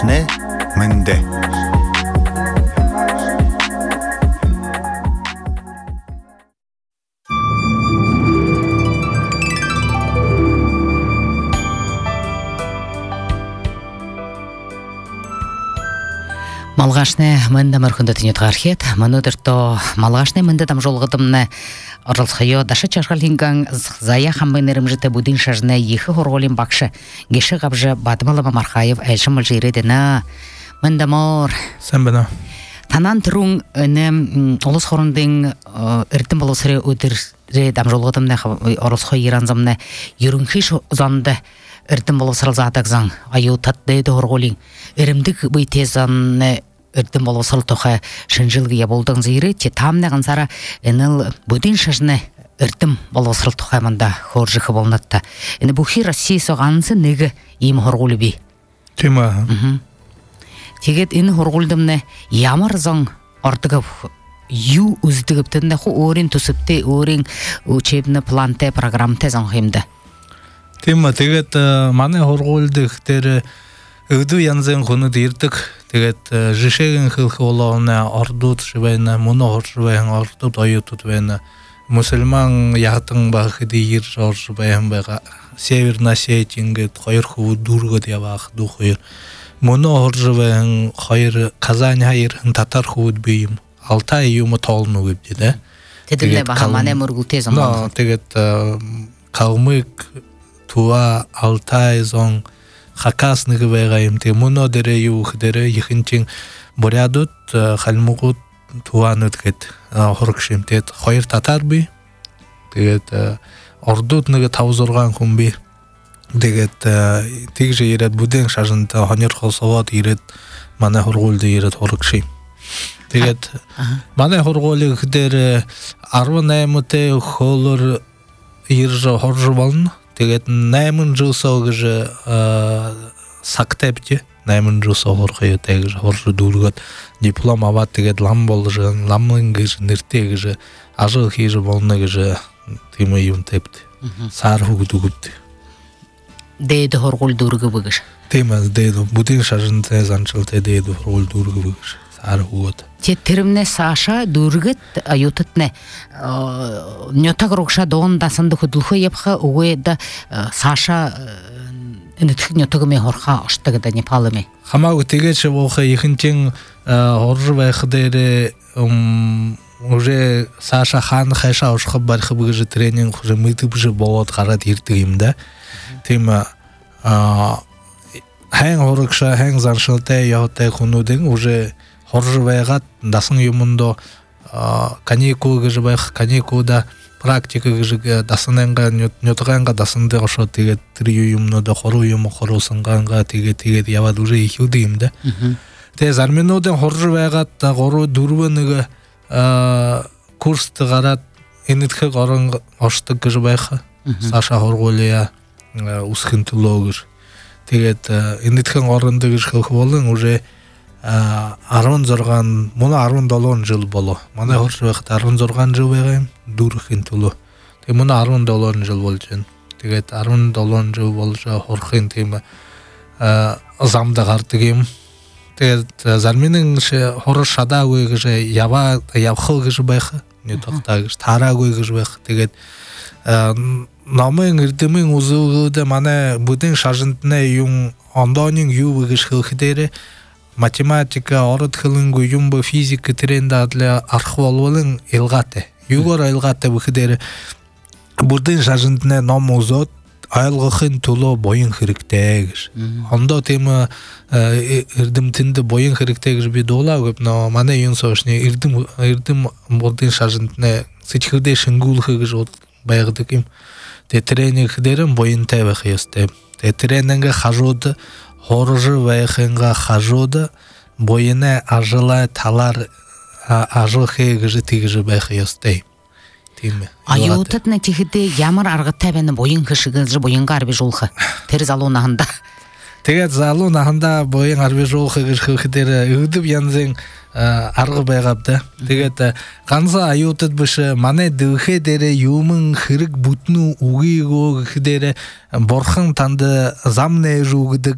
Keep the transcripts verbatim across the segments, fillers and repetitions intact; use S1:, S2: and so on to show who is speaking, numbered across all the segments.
S1: Малгашне мынде.
S2: Малгашне мында мөрхүндө тинет гархет, мөнөдөр то малгашне мында там жолгытымны орлсхайо дашы чашгалинган зая хамбайнерым жите будин шажне ехы хорголин бакшы геше габжы Батмалова Мархаев айшымыл жиредена мында мор
S3: Сэмбэна
S2: танан турун эне олыс хорундың эртим болосыре өтірре дам жолгытымны орлсхай иранзамны юрунхиш занды эртим болосырыл затакзан аю татдайды хорголин эримдик быйтезанны эртим болосырыл тоха шынжылгы я болдың зири те тамнаган сара энел будин шажны эртим болосырыл тоха мында хоржыхы болнатта эне бухи Россия согансы неге им хорголи би
S3: Тема
S2: тегет ин хорголдымны ямар зан артыгы ю уздыгыптында ху орин тусыпты орин учебны планте программте зан хемде
S3: Тема тэгээд манай хорголдых тэр өдөө янзын хуны дирдэг тэгээд жишээгийн хэлэх болооны ордууд шивэна моно хоршвэн ордууд оюутууд байна мусульман ягтан баг дийр орш баян байгаа Северная Осетия ингээд хоёр хүү дүүргөд яваах дүү хоёр моно хоршвэн хоёр Казань хоёр татар хүүд би юм Алтай юм тоолно гэвдэ да
S2: тэдэнэ баха манай мөргүлтэй заман
S3: тэгээд калмык Туа Алтай зон хакас нэгвэгаим те моно дэрэ юх дэрэ ихэнчин борядут халмугут туанут гэд хоргшим тэд хоёр татар би тэгээд ордууд нэг тав зургаан хүн би тэгээд тэгж ирээд бүдэн шажинт хонёр холсовод ирээд манай хоргуулд ирээд хоргшим тэгээд манай хоргуулыг дээр арванаймтай холор ирж хорж болно Тэгээд найман жусоо гэж сактепти найман жусоо хорхоо тэгж хорж дүүргээд диплом аваад тэгээд лам болж ламын гэж нэртэй гэж ажил хийж болно гэж тийм юм тепт сар хөгд өгд
S2: дээд хоргол дүүргөө гэж
S3: тийм ээ дээд бүдин шажинтай занчилтай дээд хоргол дүүргөө гэж сар хөгд
S2: Те термне Саша дүүргэт аютатне нётаг рокша донда сандык дулхо япха уэда Саша энэтх нётагме хорха оштагда Непалме
S3: хамаагүй тэгэж боохоо ихэнчин хорж байх дээр уже Саша хаан хайша орших барих гэж тренинг уже мэдвж болоод гараад ирдэг юм да тийм а хэн хоргша хэн заншилтай явтай хүмүүдэн уже хорж байгаад дасан юмондо каникул гэж байх каникулда практика гэж дасананга нётганга дасандэ гошоо тэгээд тэр юмнууд хоруу юм хоруусанганга тэгээд тэгээд яваад уже их үдэ юм да. Тэгээд зарминуудын хорж байгаад гурав дөрвөн нэг курст гараад энэтхэг орон оршдог гэж байх. Саша хоргуулъя үсхэн төлөө гэж. Тэгээд энэтхэн оронд гэж хэлэх болон уже арван зургаан мөн арван долоон жил болоо. Манай хорж байхад арван зургаан жил байгаа юм. Дүүрхийн төлөө. Тэгээ мөн арван долоон жил болж байна. Тэгээд арван долоон жил болж хорхын тийм замда гардаг юм. Тэгээд зарминын хорж шадаагүй гэж яваа явах гэж байх. Нэг тогтаа гэж таараагүй гэж байх. Тэгээд намын эрдэмийн үзүүлэлд манай бүдэн шажинтны юм ондооны юу гэж хэлэх дээр математика, ород хилэнгүй юм ба физик трендадлы арх болволын илгатай. Югор илгатай бүхдэр бүрдэн шажинтны ном узот айлгахын төлөө боён хэрэгтэй гэж. Ондоо тийм эрдэмтэнд боён хэрэгтэй гэж би дуулаа гэв нөө манай юм соошны эрдэм эрдэм бүрдэн шажинтны сэтгэлдээ шингүүлэх гэж байгдаг юм. Тэ тренинг дээрэн боёнтай байх ёстой. Тэ тренинг хажууд хорж байхынга хажууд боёны ажила талар ажихэ гэж тэгж байх ёстой. Тийм ээ.
S2: Аюутат на тихэдэ ямар аргатай байна боён хшигэж боёнга арби жуулха. Тэр залуунаханда.
S3: Тэгээд залуунаханда боён арби жуулха гэж хөхдэр өдөв янзын арга байгаабда. Тэгээд ганцаа аюутад биш манай дөхэ дээр юмн хэрэг бүтнүү үгийгөө гэхээр борхон танд зам нээж өгдөг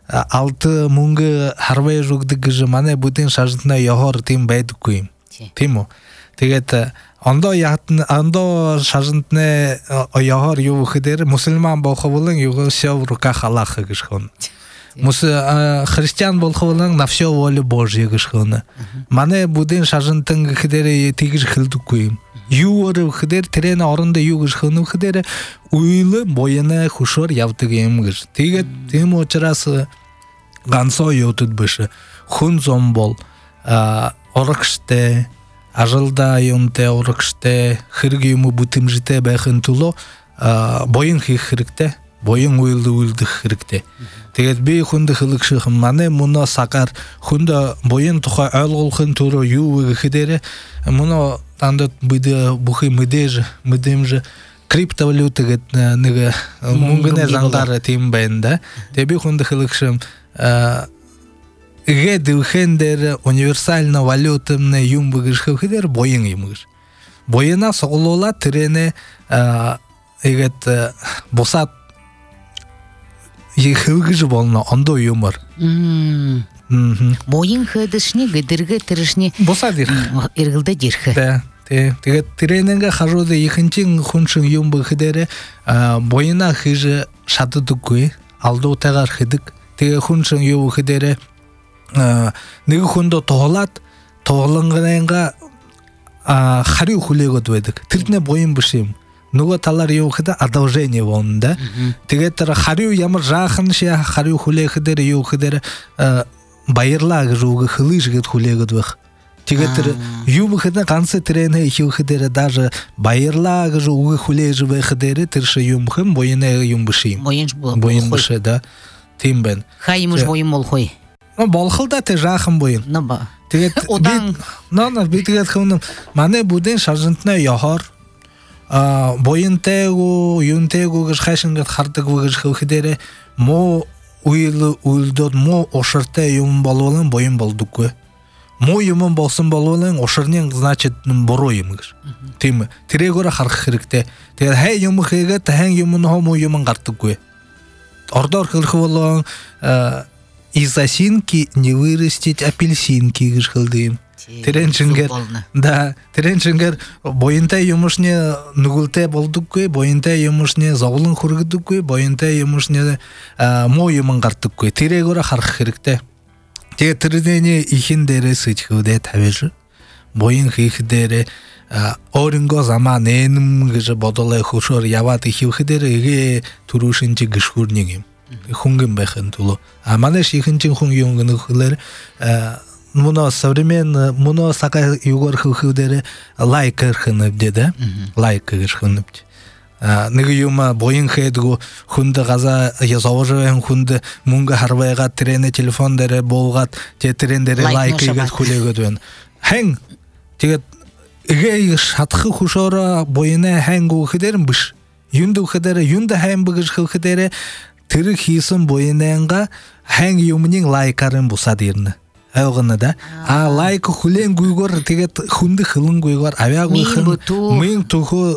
S3: алты мөнгө харвай жугды гыжы мане бүтін шажынтына яғар тим бәйді көйім. Тиму. Тэгээд ондо ятын ондо шажынтына яғар юу хидер мусульман болховылың юғы все в руках Аллаха гышхон. Мус христиан болховылың на все волю Божья гышхон. Мане бүтін шажынтын хидер тигіз хилду көйім. Юуры хидер терена орында югыш хыну хидер уйлы бойына хушор явтыгым гыш. Тэгээд тим очрасы гансо йотут бышы. Хун зомбол оракште ажылда юнте оракште хиргиму бутымжите бахын туло бойын хирикте, бойын уйлы уйлды хирикте. Тэгээд би хунды хылыкшы мане муна сакар хунда бойын туха алгылхын туру юуы хидере муна тандат биде бухы мыдеж мыдемже криптовалюта гет неге мунгне заңдар тим бенде теби хунды хылыкшым ге духендер универсальна валютамне юмбыгыш хидер бойын юмыгыш бойына соголола трене егет босат Ехылгыжы болна, ондо юмор.
S2: Бойын хыдышны, гыдыргы тырышны.
S3: Боса дир.
S2: Иргылда дирхы.
S3: Да. Тэгээд тренинга хажуды ихэнчин хүншин юм бэхэдэрэ бойына хыжы шатыдыггүй, алду тагар хыдык. Тэгээд хүншин юм бэхэдэрэ нэг хүндо тоолаад тоолонгэнга хариу хүлээгод байдаг. Тэрнэ бойын бишим. Нөгөө талар юухыда одолжение вонда. Тэгээд тэр хариу ямар жаахан ши хариу хүлээхдэр юухдэр баярлаа гэж үг хылыш гэд хүлээгд байх. Тэгээд тэр юухыда ганц трэнэ юухдэр даже баярлаа гэж үг хүлээж байхдэр тэр ши юм хэм бойнэ юм бишим. Бойн бишэ да. Тим бэн.
S2: Хаймуш бойн молхой.
S3: Но болхолда тэ жаахан бойн.
S2: Наба.
S3: Тэгээд одан нана би тэгээд хүнэм мане бүдэн шажинтна яхаар бойынтайгу, юнтайгу гэж хайшынгат хардагу гэж хөвхидере мо уйлы уйлдод мо ошыртай юм болуылын бойын болдукку. Мо юмын болсын болуылын ошырнен значит боро юм гэж. Тим, тире гора харх хирикте. Тэгээд хай юм хэгет хэн юмын хомо юмын гартыкку. Ордор хылхы болуын из осинки не вырастить апельсинки гэж хылдыйм. Теренчингер, да, теренчингер бойынтай юмышне нүгілте болдукку, бойынтай юмышне зоғылын хүргідукку, бойынтай юмышне мо юмын қартукку. Тере гора харх хирикте. Теге тірдене ихіндері сычхуде тавежі. Бойын хихидері оринго заман энім гіжі бодолай хушор яват ихивхидері еге турушынчы гішхурнегім. Хунгім бәхін тулу. Аманеш ихінчін хунг юнгіні хулері Муно современно, муно сака югор хылхылдері лайк ырхынып деді, лайк ырхынып. Неге юма бойын хейдгу хунды газа язовожывен хунды мунга харвайға трене телефондері болғат, те трендері лайк егет хулегөдвен. Хәң, тегет, еге шатқы хушора бойына хәң ғухидерін біш. Юнды ғухидері, юнды хәң бұғыш ғухидері, тірі хисым бойынаңға хәң юмының лайкарын бұса деріні. Әуғыны да. А лайк хүлен гүйгор тегет хунды хылын гүйгор авя гүйхын мин туху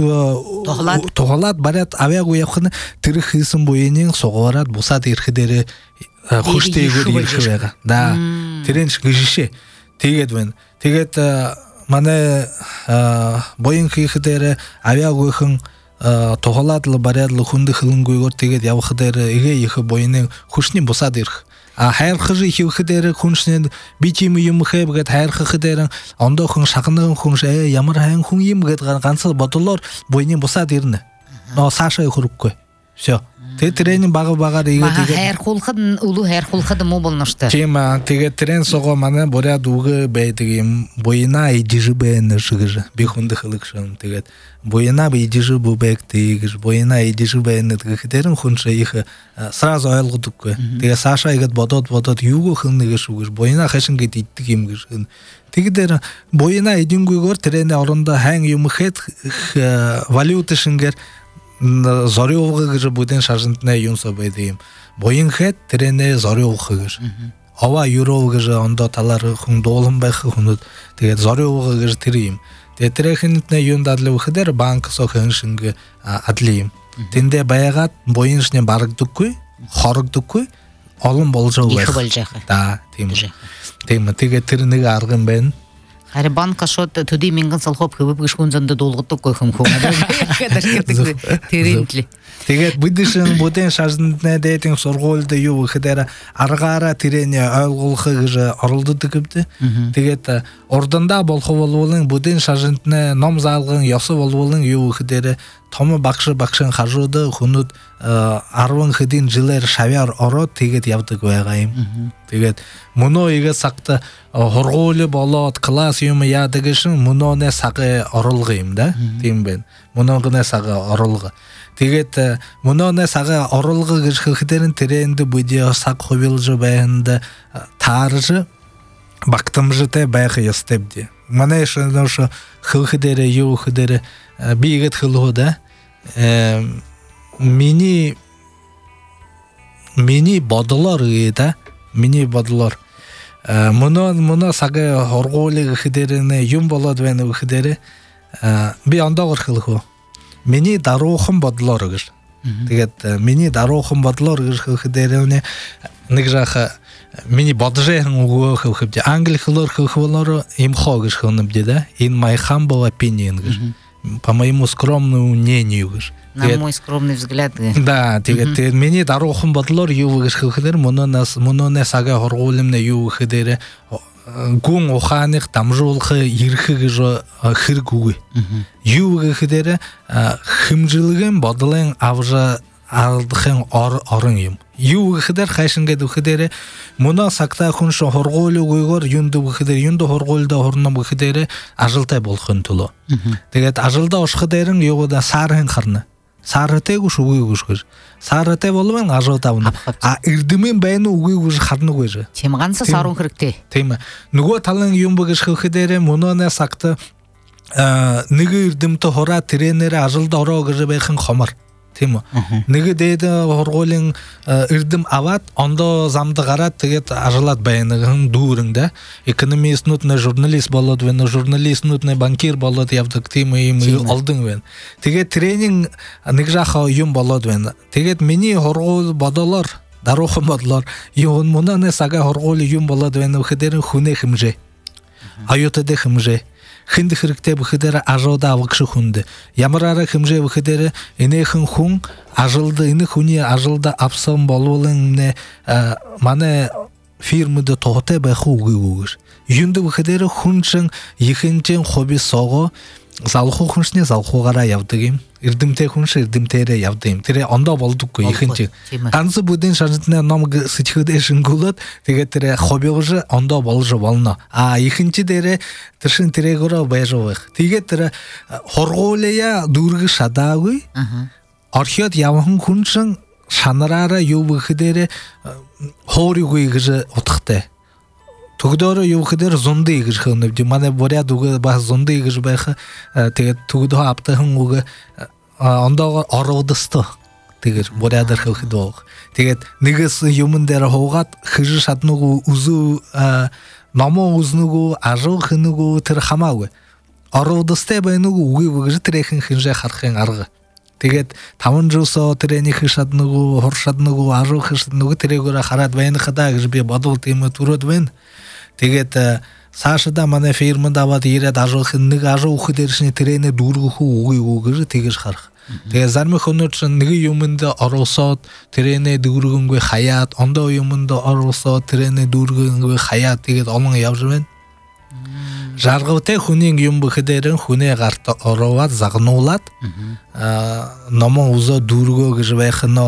S3: тоғалат барят авя гүйхын тірі хисын бойының соғарат бұсат ерхідері хуштейгөр ерхівеға. Да. Теренш гүжіше. Тегет мен. Тегет мане бойын хихідері авя гүйхын тоғалатлы барятлы хунды хылын гүйгор тегет явықыдері еге ехі бойының хушни бұсат ерхі. Хайр хыжы хивхидері хүншінен битімі емі бігет хайр хыхидерін онда хүн шақындығын хүнш ә ямар хайын хүн ем бігет ғансыз батылар бойнен бұса деріні. Но Саша құрып көй. Все. Те тренин бағы бағар еге
S2: деген. Хайр құлқыдын, ұлы хайр құлқыды му болнышты.
S3: Тема, теге трен соға мана боря дуғы бәйтігім бойына едежі бәйіні шығыжы. Бейхунды қылық шын тегет. Бойына едежі бұл бәйікті егіж. Бойына едежі бәйіні тегетерін хүнші егі сразу айлғыдық көй. Теге Саша егет бодот-бодот юғы қылныға шығыж. Бойына қашын кет иттік емгіж. Тегедер бойына едін көйгөр трене орында хэн юмықет валюты шынгер зориовғы гыжы буден шажынтына юнса бәйдейім. Бойын хэт трене зориовғы гыжы. Ава юровғы гыжы онда талары хүн долын бәйхі хүнды. Тегет зориовғы гыжы тірейім. Тетрехінітіне юнда адлы ұқыдер банк соқын шынғы адлейім. Тенде бәйғат бойын шыне барықтық көй, хорықтық көй, алым болжау
S2: Иши болжақы.
S3: да тема тема теге тирнеге аргын бен
S2: Хари банка шот туди минган салхоп хыбып гышкун занда долготто койхым кома. Кадаш кетик терентли.
S3: Тэгээд бидишин боден шаждны дейтинг сургуульда юу гэхээр аргаараа тэрэний ойлгуулах гэж оролддог гэвдэ. Тэгээд ордонда болох болвол боден шаждны ном заалган ёсо болвол юу гэхээр том багш багшин хажууд хүнүүд арван хэдийн жилээр шавьяар ороод тэгээд явдаг байгаа юм. Тэгээд мөнөө игээ цагт хургуул болоод класс юм яадаг шин мөнөөний сага оруулга юм да. Тийм байна. Мөнөөний сага оруулга. Тэгээд мөнөөний сага оруулга гэж хэлэхдээ тэрэнд видео саг хувилж байнд таарж багтамжтай байх ёстой бди. Манай шнөөш хэлэхдээ юу хэлэхээр би игэт хэлөө да. Миний миний бодлоор гэдэг миний бодлоор мөнөө мөнөө сага хоргуулыг гэхээр юм болоод байна гэхээр би ондоогор хэлэхөө. Миний даруухан бодлоор гэж. Тэгээд миний даруухан бодлоор гэж хэлэхээр нэг жах миний боджээ өгөөх хөвж англи хэлээр хэлэхволоор им хоо гэж хэлнэ да. In my humble opinion гэж. По моему скромному мнению гэж.
S2: На мой скромный взгляд.
S3: Да, тэгээд миний даруухан бодлоор юу гэж хэлэхээр мөнөөс мөнөөс сага хоргуулмны юу гэхээр гүн ухааных дамжуулах ирэх гэж хэрэг үгүй. Юу гэхээр хэмжилгэн бодлын авж алдахын орон юм. Юу гэхээр хайшингээд гэхээр мөнөө сагта хүн шо хоргуулгүйгээр юнд гэхээр юнд хоргуулда хорном гэхээр ажилтай болохын төлөө. Тэгээд ажилда очихдэрэн юуда саархан харна. Сааратэйг үгүй гэж. Сааратай болвол ажуулда авна. А эрдэмэн байна уу үгүй гэж харна гэж.
S2: Тийм ганц саарун хэрэгтэй.
S3: Тийм ээ. Нөгөө талын юм гэж хэлэхээр мөнөө сагта нэг эрдэмтэй хураа тренер ажилда ороо гэж байхын хомор. Тийм үү. Нэг дээд хоргуулийн эрдэм аваад ондоо замд гараад тэгээд ажлаад байна гэн дүүрэндэ экономистнууд нэ журналист болоод байна, журналистнууд нэ банкир болоод явдаг тийм юм олдон байна. Тэгээд тренинг нэг жах юм болоод байна. Тэгээд миний хоргуул бодлоор даруухан бодлоор юу мөнөө сага хоргуул юм болоод байна гэхээр хүнээ хэмжээ. Аюутад хэмжээ. Хинд хэрэгтэй бүхэдэр ажуулда авах хүнд ямараараа хэмжээ бүхэдэр энэхэн хүн ажилда энэ хүний ажилда авсан болволын манай фирмэд тоотой байх үгүй үгэр юунд бүхэдэр хүн чин ихэнчэн хобби сого залхуу хүншний залхуугаараа явдаг юм эрдэмтэй хүнш эрдэмтээрээ явдаг юм тэр ондоо болдоггүй ихэнч ганц бүдэн шаждны ном сэчхэдэ шингүүлээд тэгээд тэр хоббигож ондоо болж болно а ихэнч дээрээ тэр шин тэрэгөрөө байж байх тэгээд тэр хоргуулъя дүүрэг шадаагүй орхиод явхан хүншин шанараараа юу гэхээр хоориггүй гэж утгатай Тогдоор юу гэхээр зундий гэж хэлнэ. Манай боряд үг бас зундий гэж байх. Тэгээд тогдоо аптахан үг ондоо ородосто. Тэгээд борядар хэлэхэд баг. Тэгээд нэгээс юмн дээр хуугаад хэж шатнуг үзүү номоо үзнүгүү ажуу хэнүгүү тэр хамаагүй. Ородостой байнуг үгүй гэж тэрхэн хинжээ харахын арга. Тэгээд таван жусоо тэрний хшаднуг хоршаднуг ажуу хшаднуг тэрэгөөр хараад байна хадаа гэж би бодвол тийм төрөд байна. Тэгээд цаашдаа манай фирмэнд аваад ирээд ажуулах нэг ажуу хөдөршний тренер дүүргэх үгүй үгүй гэж тэгэж харах. Тэгээд зарим хүмүүс нэг юмд оролсоод тренер дүүргэнгүй хаяад ондоо юмд оролсоод тренер дүүргэнгүй хаяад тэгээд олон явж байна. Жаргавтай хүний юм бэхээр хүнээ гарт ороод загнуулаад номон үзөө дүүргөө гэж байх нь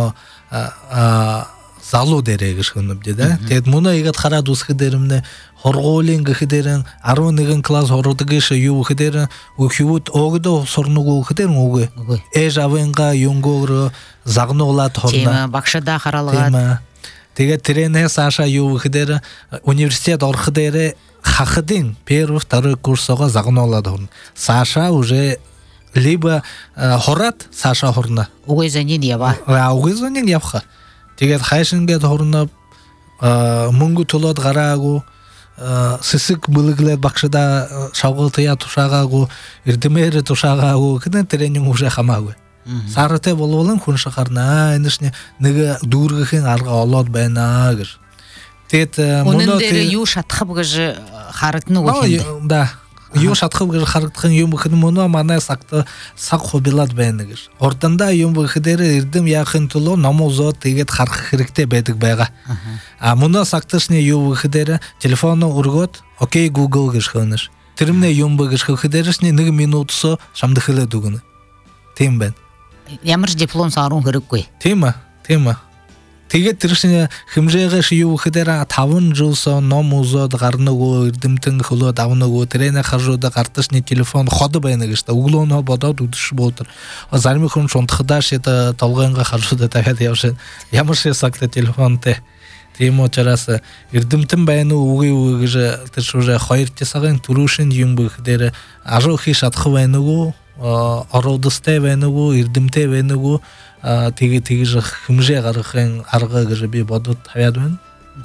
S3: залуу дээрээ гэж хөнөмдөө да. Тэгээд мөнөө игээд хараад үсгэх дээрмнэ хоргуулийн гэхээр арван нэгэн класс хордог гэж юу гэхээр өгөхүүд өгдөө сурнуг гэхээр үгүй. Ээж авынга юнгоор загнуулаад хорно.
S2: Тийм багшда харалгаад.
S3: Тэгээд тренээс аашаа юу гэхээр университет орох дээрээ хахадын первый второй курсоо загнуулаад хорно. Саша уже либо хорат Саша хорно.
S2: Үгүй зэнин ява.
S3: Аа үгүй зэнин явха. Тэгээд хайшингээд хорно мөнгө төлөөд гараагүй сэсэг бүлэглээд багшда шавгалтая тушаагаагүй эрдэмээр тушаагаагүй гэдэг тренинг уже хамаагүй. Сарыте болуылын күн шақарна, әнішіне неге дұрғықын арға олад бәйна гір.
S2: Оның дәрі ю шатқып ғыжы қарытыны өкенді.
S3: Да, ю шатқып ғыжы қарытқын ем бұқыны мұны мана сақты сақ хобилат бәйні гір. Ортанда ем бұқыдері үрдім яқын тұлы намозы тегет қарқы қырықте бәдік бәйға. Мұны сақтышыне ю бұқыдері телефоны ұрғыт, окей, Google ғыш қылыныш. Тірімне ем бұғыш қылқыдерішіне нығы минутысы шамды қылы дүгіні. Тем бән.
S2: Ямыр диплом сарун керек қой.
S3: Тема, тема. Теге тіршіне хымжеға шию қыдера тавын жылса, ном ұзады, қарны ғо, үрдімтің қылы, давыны ғо, тірені қаржуды, қартышыне телефон, ходы бәйіні кішті. Углуына бадау дүдіші болдыр. Зармы күн шонтықыдаш еді талғанға қаржуды тәгәді яушын. Ямыршы сақты телефон те. Тема чарасы. Үрдімтің бәйіні ұғы ұғыжы тірші ұжа қайырте сағын тұрушын ем бұқыдері. Ажу хиш атқы бәйіні ғо, арудысты бәйіні ғо, үрдімте бәйіні ғо. Теге теге жақ хымже қарықын арғы ғыжы бе бадут тавядуын?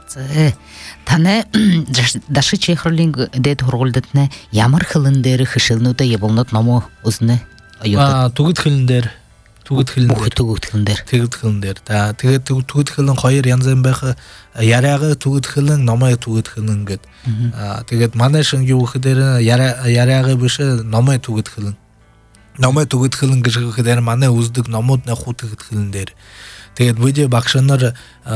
S2: Таны дашы чехролинг дед хорғылдытны ямыр қылындері хышылнуды еболнат наму ұзны?
S3: Тугыт қылындер. Тугыт қылындер.
S2: Мұхы тугыт қылындер.
S3: Тугыт қылындер. Теге тугыт қылын қайыр янзен бәқі ярағы тугыт қылын, намай тугыт қылын гөт. Теге манайшын еуқыдері ярағы бүші намай тугыт қылын. Намай тугыт қылын кіші қыдері маны ұздық намуд на ху тугыт қылындері. Тегет бұйде бақшаныр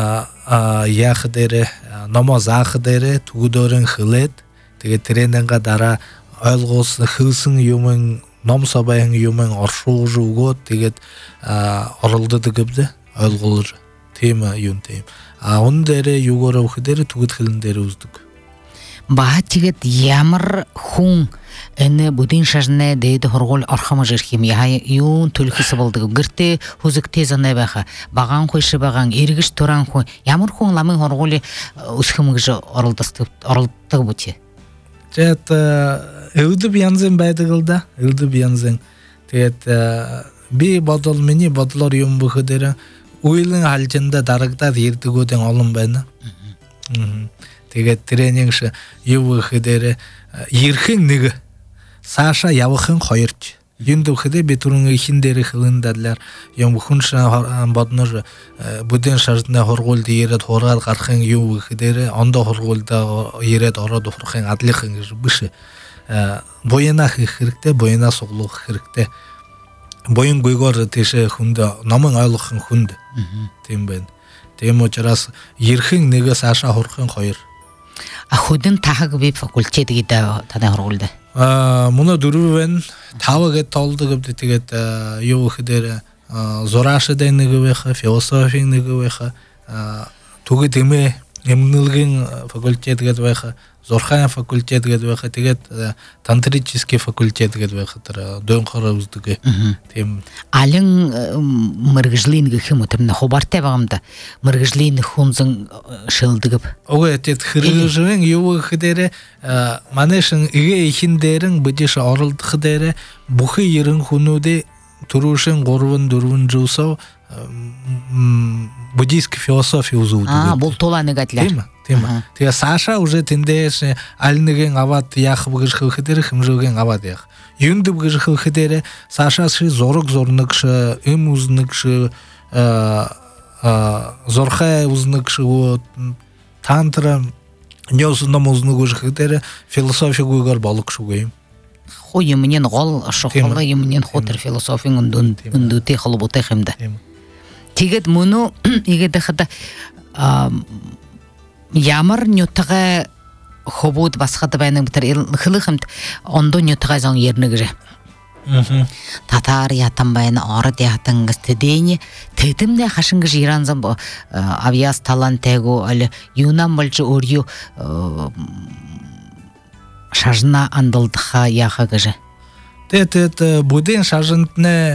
S3: я қыдері, намаз а қыдері тугыдорын қылет. Тегет терененға дара айлғосын қылсын юмын, нам сабайын юмын аршуғы жуғот. Тегет арылды дығыбды айлғолыр. Тема юн тем. Оның дәрі юғыры қыдері тугыт қылындері ұздық.
S2: Баға тегет ямыр хуң Әні бұдын шажыны дейді хорғол арқамы жерхем. Яғай юн төлкісі болдығы. Гірті хузық тезаны бәқі. Баған қойшы баған, ерігіш тұран қой. Ямыр хуң ламын хорғолі ұсқымығыжы орылттығы бұте.
S3: Жет, өйдіп янзен бәйдіғылда. Өйдіп янзен. Тегет, бей бадыл мені бадылар юн бұқыдері. Уйлың алжында дарығда ерді көден алым бәйні. Тегет, тренингші ю бұқыдері. Ерхің негі. Саша явықын қойырч. Енді ұқыды бетұрыңы хиндері қылындадылар. Ем бұқынша бадыныр бұден шартына хорғолды ерет хорғар қарқын ем ұқыдері. Онда хорғолда ерет орады хорқын адлықын бұшы. Бойына қырықты, бойына соғылы қырықты. Бойын көйгор теші хүнді, намын айлықын хүнді. Тем бән. Тем очарас ерхің негі Саша хорқын қойыр.
S2: Ахудын тағы беп факультеті кеді таны хорғылды?
S3: Мұны дүрбен тавы кет толды көпті тегет еу қыдері зорашы дәйнігі бәқі, философияңнігі бәқі, туғы деме емнілген факультеті кет бәқі, зорхан факультеті кет бәқі, тегет тантрический факультеті кет бәқі, дөң қара ұздығы.
S2: Алың мұрғыжлейінгі кім өтімді, хобарте бағымды, мұрғыжлейінгі хүнзің шылдығып?
S3: Оғы әтет қырғыжың еу қыдері манешін үге ехіндерін бұдешы орылды қыдері бұқы ерін құнуды тұрушын ғорвын дүрвін жусау буддийский философия ұзуды.
S2: А, бұл толаны ғатлар.
S3: Тема, тема. Тега Саша уже тендеші әлінеген ават яқы бұғыш қылқыдері қымжылген ават яқы. Юнды бұғыш қылқыдері Саша шы зорық зорнықшы, үм ұзнықшы, зорқай ұзнықшы, тантыры Нёсынам ұзны көжі қыдері философия көйгар балық шуғайым.
S2: Хой емінен ғол шоқылы емінен хотыр философияң үнді тейқылы бұтай қымды. Тегет мұны егеді қыда ямыр нөттіға хобуд басқады бәйінің бұтыр қылы қымды онды нөттіға заңы еріні кірі. Татар ятан байыны ары деятын гістедейні тетімде қашынғы жиранзым бұл авиас талан тәгу әлі юнан бұлчы өрю шажына андылдыға яғы кіжі.
S3: Тет-тет бұден шажынтыны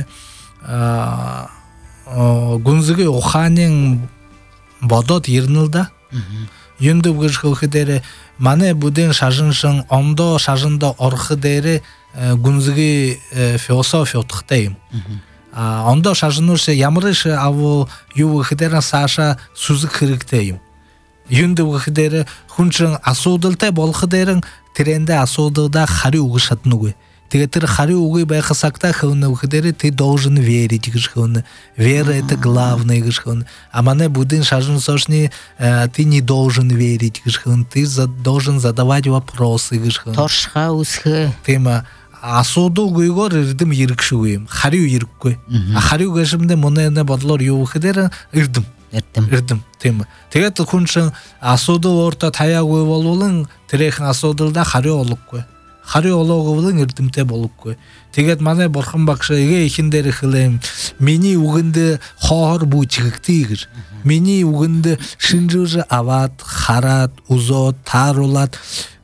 S3: гүнзігі ұқанен бадот ернілді. Юнды бұғыш қылқыдері маны бұден шажыншын ондо шажында орқыдері гүнзігі философия ұтықтайым. Ондо шажыныршы ямырышы авыл ювы қыдерін Саша сүзі қырықтайым. Юнды бұғыдері хүншын асудылтай бол қыдерін тренде асудылда қари ұғышатын ұғы. Тегетер хари угы байхасакта хауна ухдере ты должен верить гышхауна. Вера это главное гышхауна. А мане будин шажун сошни ты не должен верить гышхауна. Ты должен задавать вопросы гышхауна.
S2: Торшха усхы.
S3: Тема асуду гуйгор ирдим йиркшугуйм. Хариу йирккой. А хариу гашымде монене бодлор юухдере ирдим.
S2: Ирдим.
S3: Ирдим. Тема. Тегет хуншын асуду орта таягуй болулын тирехин асудылда хариу олуккой. Хари ологовлың ирдимте болуккой. Тегет мане борхан бакша эге ихиндери хилем. Мени угынды хоор бу чигиктигир. Мени угынды шинжужы ават, харат, узот, тарулат.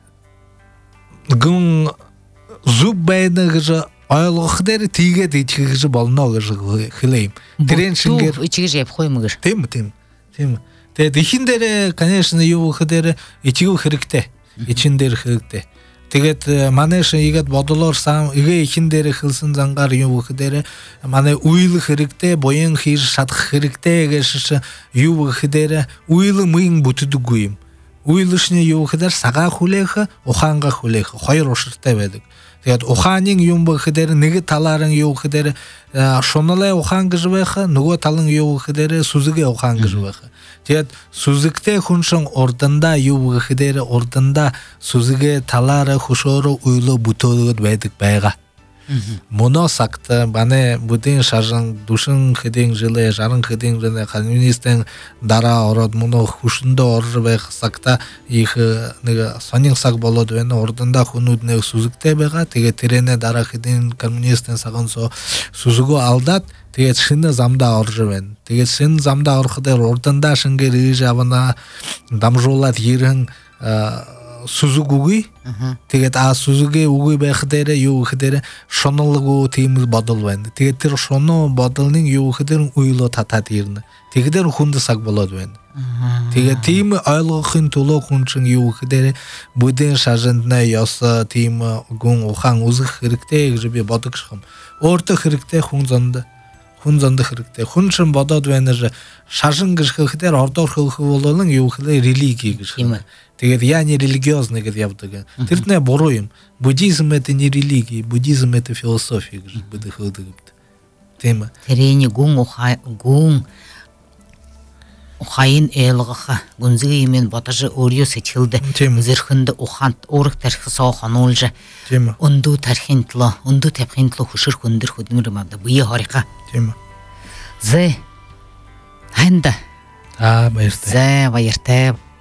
S3: Гун зуб байна гыжы айлыхдери тиге де чигижи болно гыжы хилем. Трен шингер.
S2: Ичиге жеп коймугыр.
S3: Тем, тем. Тем. Те ихиндери, конечно, юхдери ичигу хирикте. Ичиндери хирикте. Тегет манеш егет бодолор сам иге ихиндери хилсын зангар ювхдери мане уйлы хирикте боен хир шат хирикте гешш ювхдери уйлы мыйын бутудугуйм уйлышны ювхдер сага хулеха оханга хулеха хайр ошырте ведик. Тегет оханин юмбхдери неге таларын ювхдери шоналай оханга жвеха нөгөө талын ювхдери сузыге оханга жвеха. Тегет сузыкте хуншын ордында ювхдери ордында сузыге талары хушору уйлы бутодугут ведик байга. Моно сакта бане будин шажын душын хедин жылы жарын хедин жылы коммунистен дара ород моно хушында оржы байга сакта их неге сонин сак болоду эне ордында хунудне сузыкте байга теге терене дара хедин коммунистен сагын со сузугу алдат. Тегет шыны замда оржывен. Тегет шын замда орхыдер ордында шынгер ижавына дамжолат ерін сузуг угуй. Тегет а сузуге угуй бәхдері юхдері шонылыгу тейміз бадылвен. Тегеттер шоны бадылның юхдерін уйлы татат еріні. Тегеттер хунды сак боладвен. Тегет теймі айлығын тулы хуншын юхдері буден шажындына ясы теймі гун ухан узық хірікте егжібе бадық шықым. Орты хірікте хунзанды. Хунзанды хірікте. Хуншын бададвенер шажын гышхықтер ордор хылхы болылың юхлы религии гышхы. Тегет я не религиозный, говорит, я вдыган. Тыртне боруем. Буддизм это не религия, буддизм это философия, говорит, тема.
S2: Терене гун ухай гун ухайын элгыха гунзыгы емен батажы орью сечилді. Зырхынды ухан орық тархы саухан олжы. Унду тархинтлы, унду тапхинтлы хушыр хүндір хүдімір мабда. Бұйы харика.
S3: Тема.
S2: Зы. Хэнда.
S3: А, байырты.
S2: Зы, байырты.